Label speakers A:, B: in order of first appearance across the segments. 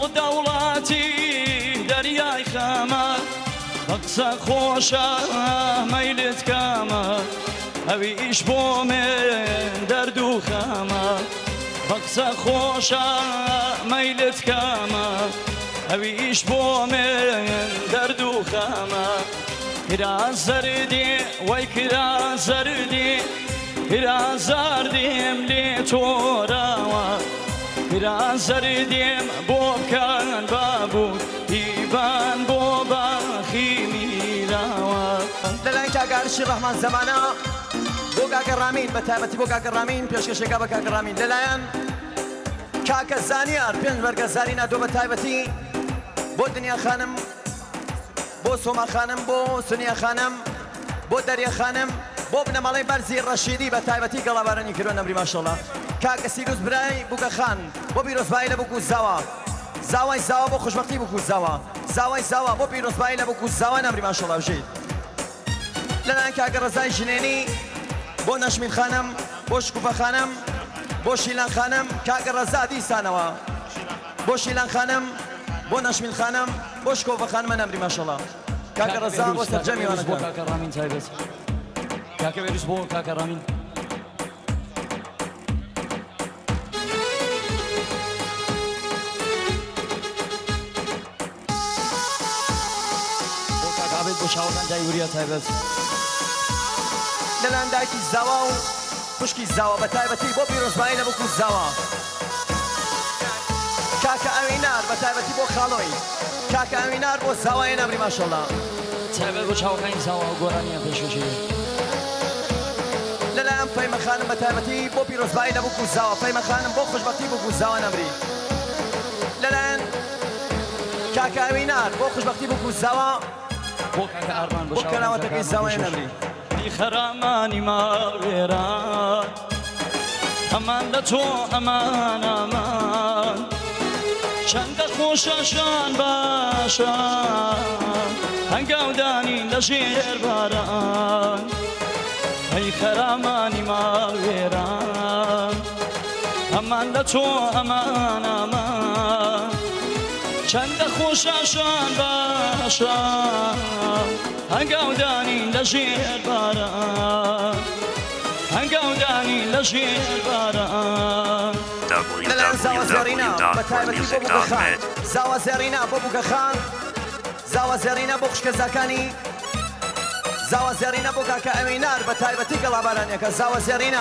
A: دەوڵاتی دەریای خەمە بە قسە خۆشە مەیلت کامە ئەویش بۆ من دەرد و خەمە بە قسە خۆشە مەیلت کامە ئەویش بۆ من دەرد و خەمە کرا زەردی وەی کرا زەردی کرا زەردیم لێ تۆراوە کرا زەردیم بۆ بکەن بابوو هیبان بۆ باخی میراوە
B: لەلایەن کاگارشی ڕەحمان زەمانە بۆ کاکە ڕامین بە تایبەتی بۆ کاکە ڕامین پێشکەشێکا بە کاکە ڕامین لەلایەن کاکە زانیار پێنج وەرگە زارینە دۆ بە تایبەتی بۆ دنیا خانم بۆ سۆما خانم بۆ سونیا خانم بۆ دەریە خانم بۆ بنەماڵەی بەرزی ڕەشیدی بە تایبەتی گەڵابارانی کردووە نەمری ماشەڵڵا کاکە سیروس برای بووکە خان بۆ پیرۆزبایی لە بووکو زاوە زاوای زاوە بۆ خۆشبەختی بووکو زاوە زاوای زاوە بۆ پیرۆزبایی لە بووکو زاوە نەمری ماشەڵڵا بژیت لەلایەن کاکە ڕەزای ژنێنی بۆ نەشمین خانم بۆ شکوفە خانم بۆ شیلان خانم کاکە ڕەزا دیسانەوە بۆ شیلان خانم بۆ نەشمین خانم بۆ شکوفە خانمە نەمری ماشەڵڵا کاکە ڕەزا بۆ سەرجەمیوانەکە
A: بۆ کاکە ڕامین تایبەت کاکە بێروس بۆ کاکە ڕامین بۆ کاکە ئابێت بۆ شاوەکان دای وریە تایبەت
B: لەلایەن دایکی زاوا و خوشکی زاوە بە تایبەتی بۆ پیرۆزبایی لە بووکو زاوە کاکە ئەوینار بە تایبەتی بۆ خاڵۆی کاکە ئەوینار بۆ زاوای نەمری ماشەڵڵا
A: تایبەت بۆ چاوەکانی زاوە و گۆرانیان پێشوەشی
B: لەلایەن فەیمە خانم بە تایبەتی بۆ پیرۆزبایی لە بووکو زاوە فەیمە خانم بۆ خوشبەختی بووکو زاوە نەمری لەلایەن کاکە ئەوینار بۆ خوشبەختی بووکو زاوە
A: بۆ کاکە ئارمان
B: بۆ کەناوەتەکەی زاوای نەمری
A: خەرامانی ماڵوێران ئەمان لە تۆ ئەمان ئەمان چەندە خۆشەشان باشان هەنگاودانی لە ژێر باران ئەی خەرامانی ماڵوێران ئەمان لە تۆ ئەمان ئەمان چەندە خۆشەشان باشان هەنگاودانی لە ژێر باران هەنگاودانی لە ژێر باران
B: لەلایەن زاوە زێڕینە بە تایبەتی بۆ بووکە خان زاوە زێڕینە بۆ بووکە خان زاوە زێڕینە بۆ خوشکەزاکانی زاوە زێڕینە بۆ کاکە ئەوینار بە تایبەتی گەڵابارانیەکە زاوە زێڕینە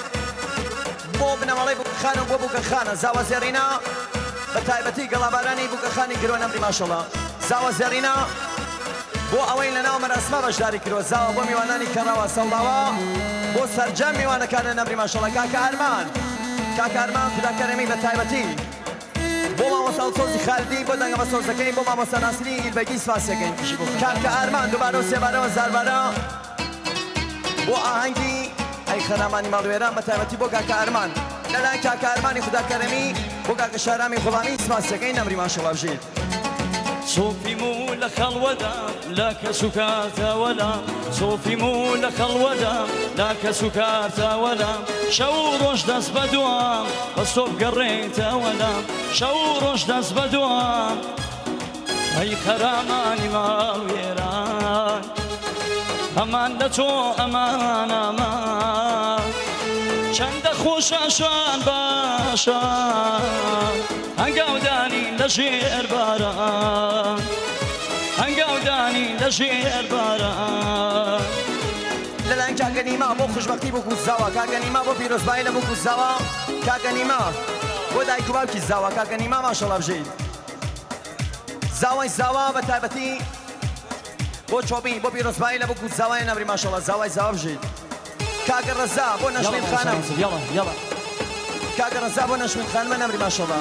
B: بۆ بنەماڵەی بووکە خان و بۆ بووکە خانە زاوە زێڕینە بە تایبەتی گەڵابارانی بووکە خانی گرۆ نەمری ماشەڵڵا زاوە زێڕینە بۆ ئەوەی لەناو مەراسمە بەشداری کردووە زاوە بۆ میوانانی کەڕاوە سەڵداوە بۆ سەرجەم میوانەکانە نەمری ماشەڵڵا کاکە ئەرمان کاکە ئەرمان فداکەرەمی بە تایبەتی بۆ مامۆستا سۆزی خالدی بۆ دەنگە بە سۆزەکەی بۆ مامۆستا ناسری ئیلبەگی سپاسەکەین کاکە ئەرمان دووبارە و سێبارەوە زاربارە بۆ ئاهەنگی ئەی خەرامانی ماڵوێران بە تایبەتی بۆ کاکە ئەرمان لەلایەن کاکە ئەرمانی خوداکەرەمی بۆ کاکە شارامی غوڵامی سپاسەکەین نەمری ماشەڵڵا بژیت
A: صوفيمو لخلودا لك سكاتا ولا صوفيمو لخلودا لك سكاتا ولا شوروش دس بدوام بصوب قريتا ولا شوروش دس بدوام اي خراماني مالويران امان لتو امان امان چند خوششان باشان هنگاودانی لژێر باران هەنگاودانی لەژێر باران
B: لەلایەن کاکە نیما بۆ خوشبەختی بووکو زاوە کاکە نیما بۆ پیرۆزبایی لە بووکو زاوە کاکە نیما بۆ دایک و باوکی زاوە کاکە نیما ماشەڵڵا بژیت زاوای زاوە بە تایبەتی بۆ چۆبی بۆ پیرۆزبایی لە بووکو زاوای نەمری ماشەڵڵا زاوای زاوە بژیت کاکە ڕەزا بۆ نەشمین خانم کاکە ڕەزا بۆ نەشمین خانمە نەمری ماشەڵڵا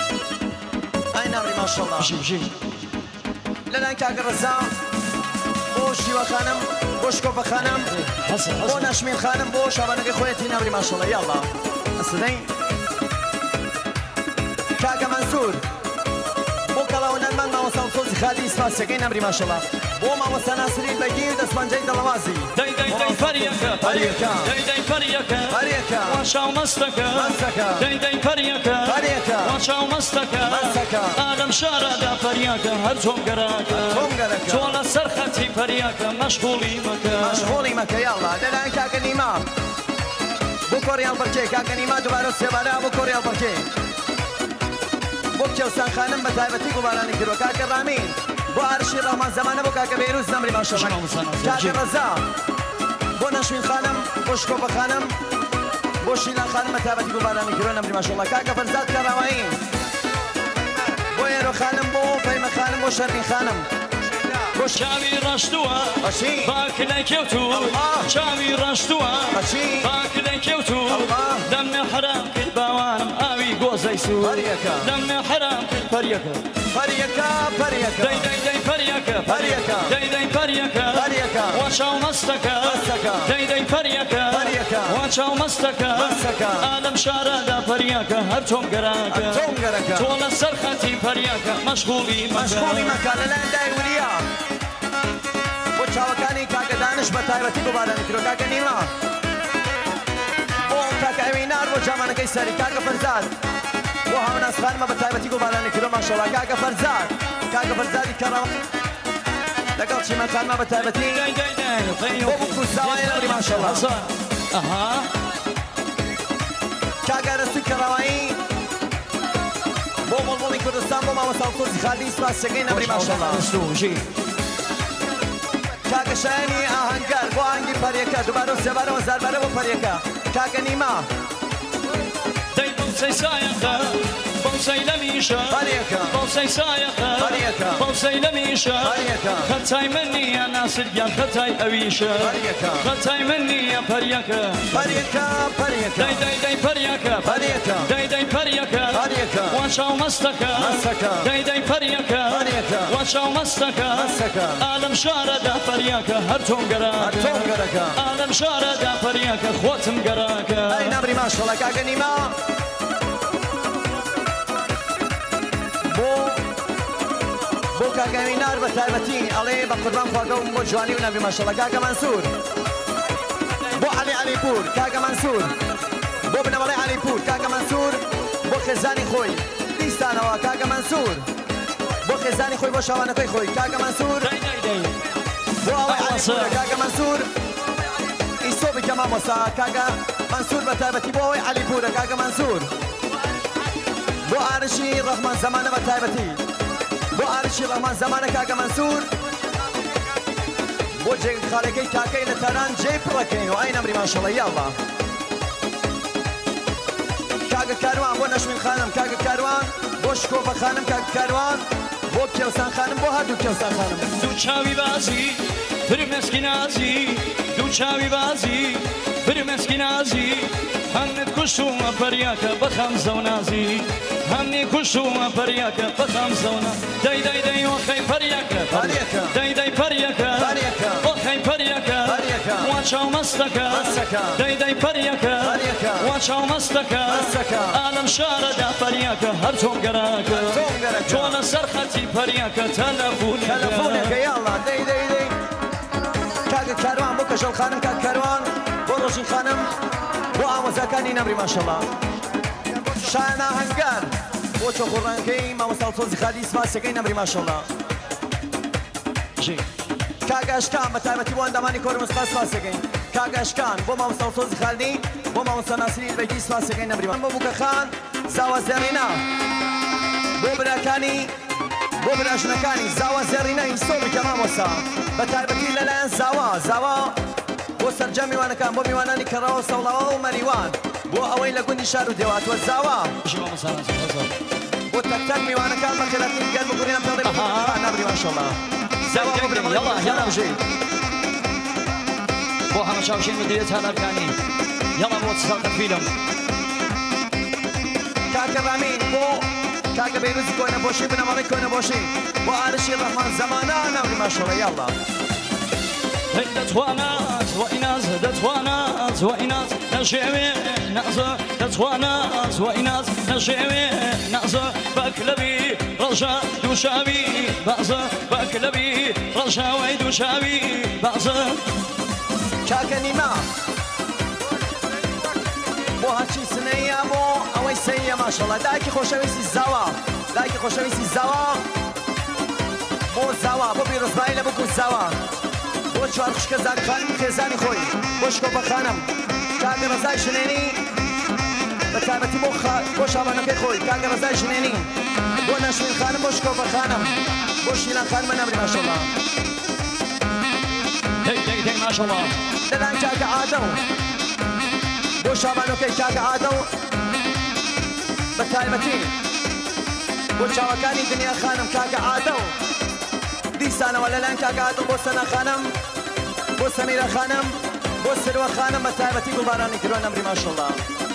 B: لەلایەن کاکە ڕەزا بۆ بۆ شیوە خانم بۆ شکۆفە خانم بۆ نەشمین خانم بۆ شابانەکەی خۆیەتی ناوری ماشەڵڵا یاڵا ئەسدەی کاکە مەنسوور بۆ کەڵاوەنەرمان مامۆستا سۆزی خادی ئیسپاسیەکەی نەمری ماشەڵڵا بۆ مامۆستا ناسری بەگی و دەستپەنجەی دەڵەوازی
C: دەی پەریەکە
B: پەریەکە
C: دەی پەریەکە
B: پەریەکە
C: واشاو مەستەکە
B: مەستەکە
C: دەی پەریەکە
B: پەریەکە
C: واشاو مەستەکە
B: مەستەکە
C: ئالەم شارەدا پەریەکە هەر جۆنگەراکە
B: جۆنگەرەکە
C: تۆ لەسەر خەتی پەریەکە مەشغوڵی مەکە
B: مەشغوڵی مەکە یاڵا لەلایەن کاکە نیما بۆ کۆڕیال بەرکێ کاکە نیما دووبارە سێبارە بۆ کۆڕیال بەرکێ بۆ کێوسان خانم بە تایبەتی گوڵبارانی کردووە کاکە ڕامین بۆ عەرشی ڕەحمان زەمانە بۆ کاکە بێروز نەمری ماشەڵڵا کاکە ڕەزا بۆ نەشوین خانم بۆ شکۆفە خانم بۆ شیلان خانم بە تایبەتی گوڵبارانی کردووە نەمری ماشەڵڵا کاکە فەرزاد کەڕاوایی بۆ ئێرۆ خانم بۆ فەیمە خانم بۆ شەرمین خانم
C: چاوی ڕاشتووە
B: بەچی
C: باکلای کەوتو چاوی ڕاشتووە
B: بەچی
C: باکلای کەوتو دەمێ حرام کرد باوانم ئاوی گۆزەی سوور
B: پەریەکە
C: دەمێ حرام کرد پەریەکە
B: پەریەکە پەریەکە
C: دەی پەریەکە
B: پەریەکە
C: دەی پەریەکە
B: پەریەکە
C: واشاو مەستەکە
B: مەستەکە
C: دەی پەریەکە
B: پەریەکە
C: واشاو مەستەکە
B: مەستەکە
C: ئالەم شارەدا پەریەکە هەر تۆمگەراکە
B: تۆمگەرەکە
C: تۆ لەسەر خەتی پەریەکە مەشغوڵی
B: مەشغوڵی مەکە لەلایەن دایوریا بۆ چاوەکانی کاکە دانش بە تایبەتی گوڵبارانی کردووە کاکە نیما بۆ کاکە ئەوینار بۆ جامانەکەی سەری کاکە فەرزاد بۆ هاوناس خانمە بە تایبەتی گوڵبارانی کردووە ماشەڵڵا کاکە فەرزاد کاکە فەرزادی کەڕەوە لەگەڵ چیمە خانمە بە تایبەتی بۆ بکوزاوای نەوری ماشەڵڵا کاکە رەسوی کەڕاوایی بۆ مڵمڵی کوردستان بۆ مامۆستا سۆزی خادی ئیسپاسیەکەی نەمری ماشەڵڵا کاکە شایانی ئاهەنگەر بۆ ئاهەنگی پەریەکە دووبارە و سێبارەوە زاربارە بۆ پەریەکە کاکە نیما
C: دەی بەوسەی سایەکە بەوسەی لە میشە
B: پەریەکە
C: بەوسەی سایەکە
B: پەریەکە
C: بەوسەی لە میشە
B: پەریەکە
C: خەتای من نییە ناسرگیان خەتای ئەویشە
B: پەریەکە
C: خەتای من نییە پەریەکە
B: پەریەکە پەریەکە
C: دەی پەریەکە
B: پەریەکە
C: دەی پەریەکە
B: پەریەکە
C: واشاو مەستەکە
B: مەستەکە
C: دەی پەریەکە
B: پەریەکە
C: واشاو مەستەکە
B: مەستەکە
C: ئالەم شارەدا پەریەکە هەر تۆمگەراکە
B: تۆمگەرەکە
C: ئالەم شارەدا پەریەکە خۆتم گەراکە
B: ئەی نەمری ماشەڵڵا کاکە نیما بۆ کاکە ئەوینار بە تایبەتی ئەڵێ بە قوربان خواگەوم بۆ جوانی و نەمری ماشەڵڵا کاکە مەنسوور بۆ عەلی عەلیپور کاکە مەنسوور بۆ بنەمەڵەی عەلیپور کاکە مەنسوور بۆ خێزانی خۆی دیستانەوە کاکە مەنسوور بۆ خێزانی خۆی بۆ شاوانەکەی خۆی کاکە مەنسوور بۆ ئەوەی عەلیپورە کاکە مەنسوور ئیسۆبی کە مامۆستا کاکە مەنسوور بە تایبەتی بۆ ئەوەی عەلیپورە کاکە مەنسوور بۆ ئارشی ڕەحمان زەمانە بە تایبەتی بۆ ئارشی ڕەحمان زەمانە کاکە مەنسوور بۆ جێگەخالەکەی کاکەی لە تەران جێی پڕەکەین و ئای نەمری ماشەڵڵا یاڵا کاکە کاروان بۆ نەشمین خانم کاکە کاروان بۆ شکۆفە خانم کاکە کاروان بۆ کێوسان خانم بۆ هەردوو کێوسان خانم
C: دوو چاوی بازی فرمێسکی نازی دوو چاوی بازی فرمێسکی نازی هەمت کوشتومە پەریەکە بەخەم زەو نازی هەمنی کوشتومە پەریەکە بەخەم زەونا دەی وەخەی پەریەکە
B: پەریەکە
C: دەی پەریەکە
B: پەریەکە
C: وەخەی پەریەکە
B: پەریەکە
C: واچاو مەستەکە
B: مەستەکە
C: دەی پەریەکە
B: پەریەکە
C: واچاو مەستەکە
B: مەستەکە
C: ئالەم شارەدا پەریەکە هەر تۆمگەراکە
B: تۆمگەرەکە
C: تۆ لەسەر خەتی پەریەکە
B: تەلەفۆنەکە یاڵا دەی کاکە کاروان بۆ کەژەڵ خانم کاکە کاروان بۆ ڕۆژین خانم بۆ ئامۆزاکانی نەمری ماشەڵڵا شایان ئاهەنگەر بۆ چۆخۆڕانەکەی مامۆستا سۆزی خادی ئیسپاسیەکەی نەمری ماشەڵڵا کاکە ئەشکان بە تایبەتی بۆ ئەندامانی کۆرە مۆستا ئیسپاسیەکەی کاکە ئەشکان بۆ مامۆستا سۆزی خادی بۆ مامۆستا ناسری بەگی ئیسپاسیەکەی نەمری بۆ بووکەخان زاوە زێڕینە بۆ براکانی بۆ براژنەکانی زاوە زێڕینە ئیسۆبی کە مامۆستا بە تایبەتی لەلایەن زاوە بۆ سەرجەم میوانەکان بۆ میوانانی کەڕەوە سەوڵەوە و مەریوان بۆ ئەوەی لە گوندی شار و دێواتوە زاوە بۆ تەکتەک میوانەکان بە خێرەتی گەر بگوڕیان پێڵێ نەبری ماشەڵڵا زاوە بۆ برەمەڵی
C: بۆ هەمە چاوشین مدیریت هەنەرکانی یەڵا بۆ سەڵ تەکفیلم
B: کاکە ڕامین بۆ کاکە بەیروزی کۆنەبۆشی بنەمەڵی کۆنەبۆشی بۆ ئارشی ڕەحمان زەمانە نەبری ماشەڵڵا یاڵا
C: دەتوانات وئیناز دەتوانات وئیناز نەژێوێ نازە دەتوانات وئیناز نەژێوێ نازە بەکلەبی ڕەژە دووشاوی بازە بەکلەبی ڕەژاوی دووشاوی بازە
B: کاکە نیمە بۆ هەرچی سنەیە بۆ ئەوەی سەیە ماشەڵڵا دایکی خۆشەویستی زاوە دایکی خۆشەویستی زاوە بۆ زاوە بۆ پیرۆزبایی لە بکو زاوە بۆ چوار خوشکە زاکخانی خێزانی خۆی بۆ شکۆپە خانم کاکە ڕەزای ژنێنی بە تایبەتی بۆ شابانەکەی خۆی کاکە ڕەزای ژنێنی بۆ نەشمین خانم بۆ شکۆپە خانم بۆ شیلان خانمە نەبری ماشەڵڵا
C: دەی ماشەڵڵا
B: لەلان کاکە عادە و بۆ شابانەکەی کاکە عادە و بە تایبەتی بۆ چاوەکانی دنیا خانم کاکە عادە و دیسانەوە لەلایەن کاکە عادە بۆ سەنا خانم بۆ سەمیرە خانم بۆ سروە خانم بە تایبەتی گوڵبارانی کردووە نەمری ماشەڵڵا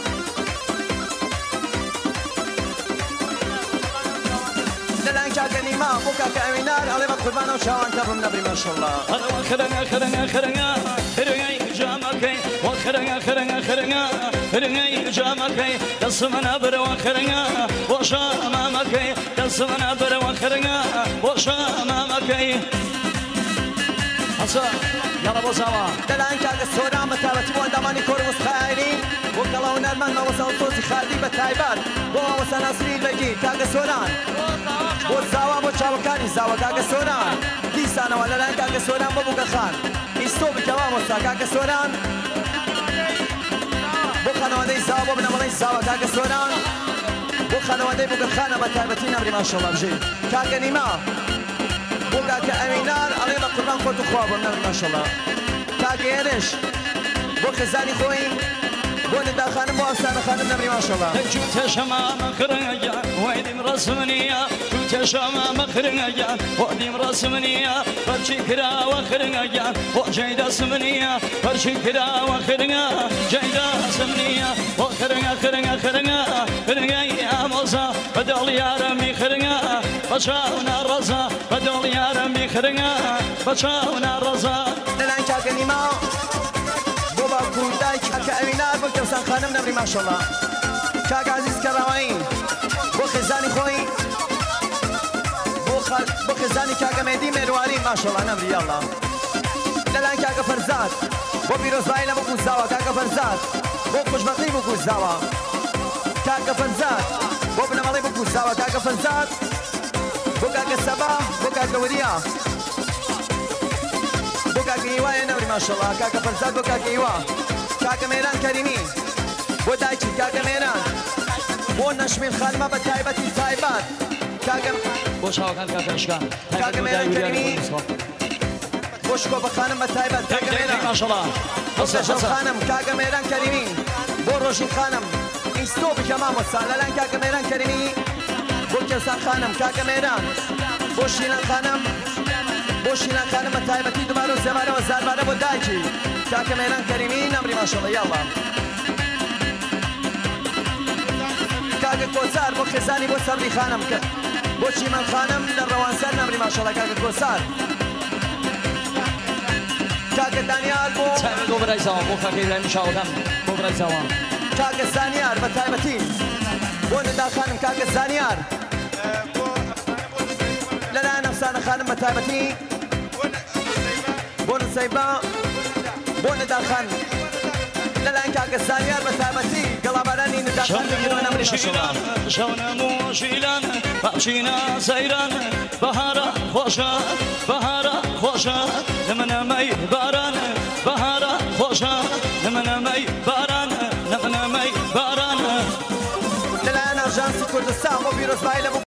B: لەلایەن کاکە نیما بۆ کاکە ئەوینار ئەڵێ بە قوربانە و چاوانتە بم نەبری ماشەڵڵا
C: هەرەوە خرەنگای جامەکەی وە خرەنگای جامەکەی دەست منە بەرەوە خرەنگا بۆ شامامەکەی دەست منە بەرەوە خرەنگا بۆ شامامەکەی هەسا یاڵە بۆ زاوە
B: لەلایەن کاکە سۆران بە تایبەتی بۆ ئەندامانی کۆر وەسخایلی بۆ کەڵا هونەرمەند مەوەسا و تۆزی خاردی بە تایبەت بۆ مەوەسا ناسری بەگی کاکە سۆران بۆ زاوا بۆ چاوەکانی زاوە کاکە سۆران دیسانەوە لەلایەن کاکە سۆران بۆ بووگەخان ئیستۆ بکەوا مۆستا کاکە سۆران بۆ خانەوادەی زاوە بۆ بنەمەڵەی زاوە کاکە سۆران بۆ خانەوادەی بووگەخانە بە تایبەتی نەمری ماشەڵڵا بژێ کاکە نیما بۆ کاکە ئەوینار ئەڵێ بە قوربان خۆت و خوا بۆ نەمری ماشەڵڵا کاکە هێرش بۆ خێزانی خۆی بۆ ندا خانم بۆ ئەفسانە خانم نەمری ماشەڵڵا
C: جوتە شەمامە خرەنگە وایدیم ڕسم نییە جوتە شەمامە خرەنگە وادیم ڕسم نییە بەرچی کراوە خرەنگە بۆ جێی دەسم نییە بەرچی کراوە خرەنگە جێی دەسم نییە بۆ خرەنگای ئامۆزا بەدڵ یارەمی خرەنگە بە چاونا ڕەزا بەدڵ یارەمی خرەنگە بە چاونا ڕەزا
B: لەلایەن کاکە نیما بۆ باکوودای کاکە ئەوینار بۆ کەوسان خانم نەمری ماشەڵڵا کاکە عەزیز کەڕاوایی بۆ خێزانی خۆی بۆ خێزانی کاکە مێدی مێرواری ماشەڵڵا نەمری یاڵڵا لەلایەن کاکە فەرزاد بۆ پیرۆزبایی لە بکو زاوە کاکە فەرزاد بۆ خوشبەختی بکو زاوە کاکە فەرزاد بۆ بنەمەڵی بکو زاوە کاکە فەرزاد بۆ کاکە سەبا بۆ کاکە وریە بۆ کاکە هیوایە نەوری ماشەڵڵا کاکە فەرزاد بۆ کاکە هیوا کاکە مێران کەریمی بۆ دایکی کاکە مێران بۆ نەشمین خانمە بە تایبەتی تایبەت
C: بۆ چاوەکان کاکەشکان
B: کاکە مێران کەریمی بۆ شکۆپە خانم بە تایبەت کاکە مێران
C: ماشەڵڵا
B: بۆ خانم کاکە مێران کەریمی بۆ ڕۆژین خانم ئیستۆ بکە مامۆستا لەلایەن کاکە مێران کەریمی بۆ کێوسان خانم کاکە مێران بۆ شیلان خانم بۆ شیلان خانم بە تایبەتی دووبارە و سێبارەوە زاربارە بۆ دایکی کاکە مێران کەریمی نەمری ماشەڵڵا یاڵڵا کاکە کۆسار بۆ خێزانی بۆ سەبری خانم بۆ چیمەن خانم لە ڕەوانسەر نەمری ماشەڵڵا کاکە کۆسار کاکە دانیال بۆ
C: چاوێ بۆ بەرای زاوە بۆ کاکە ئیبراهیم شاوەکان بۆ بەرای زاوە
B: کاکە زانیار بە تایبەتی بۆ ندا خانم کاکە زانیار لەلایەن ئەفسانە خانم بە تایبەتی بۆ نسەیبا بۆ ندا خان لەلایەن کاکە زانیار بە تایبەتی گەڵابارانی ندا خان بگیرەوە نەمری ماشەڵڵا
C: شەونەم و شیلان بەچینە سەیران بەهارە خۆشە بەهارە خۆشە لە منەمەی باران بەهارە خۆشە لە منەمەی باران لە منەمەی باران
B: لەلایەن ئاژانسی کوردستان بۆ پیرۆزبایی لە